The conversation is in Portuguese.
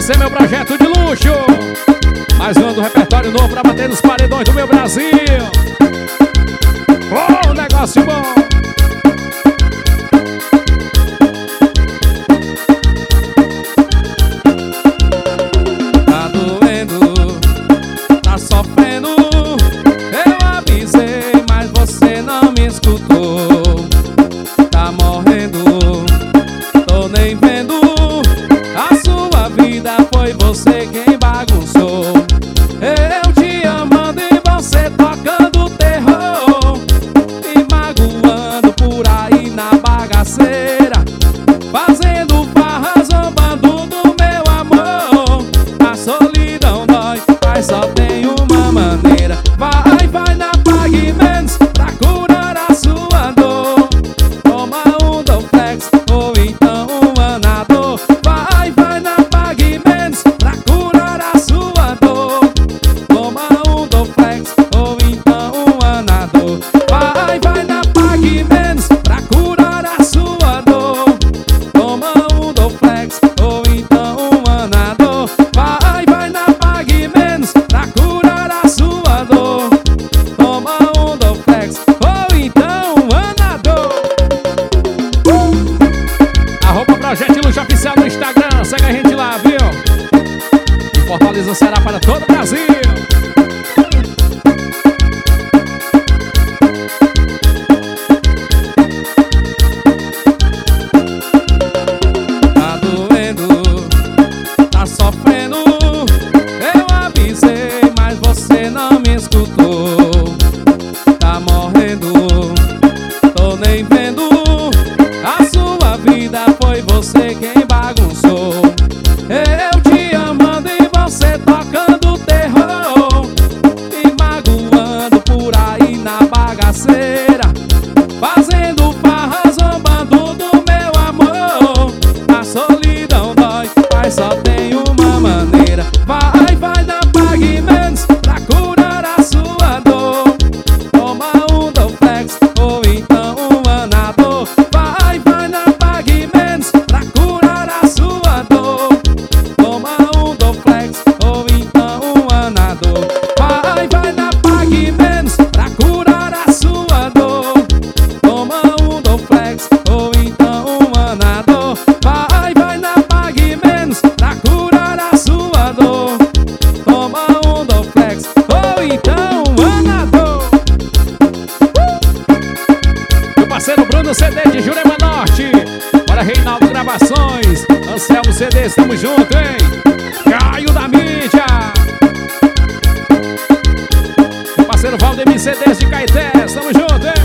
Esse é meu projeto de luxo. Mais um do repertório novo pra bater nos paredões do meu Brasil. Oh, negócio bom. Tá doendo, tá sofrendo. Eu avisei, mas você não me escutou. Tá morrendo, tô nem vendo. A sua vida foi você quem bagunçou. Eu te amando e você tocando terror, me magoando por aí na bagaceira, fazendo farra, zombando do meu amor. A solidão dói, mas só tem uma maneira. Vai na Pague Menos pra curar a sua dor. Toma um Doflex ou então um Anador. Vai na Pague Menos pra curar a sua dor. Toma um Doflex ou então um Anador. Vai na Pague Menos pra curar a sua dor. Toma um Doflex ou então um Anador. Vai na Pague Menos pra curar a sua dor. Toma um Doflex ou então um Anador. Arroba Projeto de Luxo Oficial no Instagram. Segue a gente lá, viu? De Fortaleza, Ceará para todo o Brasil. Tá doendo, tá sofrendo. Eu avisei, mas você não me escutou. Tá morrendo, tô nem vendo. A sua vida foi você quem bagunçou. Eu te amando e você tocando terror, me magoando por aí na bagaceira, fazendo farra, zombando do meu amor. A solidão dói, mas só tem uma maneira. Vai na Pague Menos pra curar a sua dor. Toma um Doflex ou então um Anador. Vai na Pague Menos pra curar a sua dor. Toma um Doflex ou então um Anador. Vai na Pague Menos pra curar a sua dor. Toma um Doflex ou então um Anador. Vai na Pague Menos pra curar a sua dor. Toma um Doflex ou então um Anador. Meu parceiro Bruno CD de Jurema Norte. Bora Reinaldo Gravações. Anselmo CD, estamos juntos, hein? Caio da mídia. Meu parceiro Valdemir CDs de Caeté, estamos juntos, hein?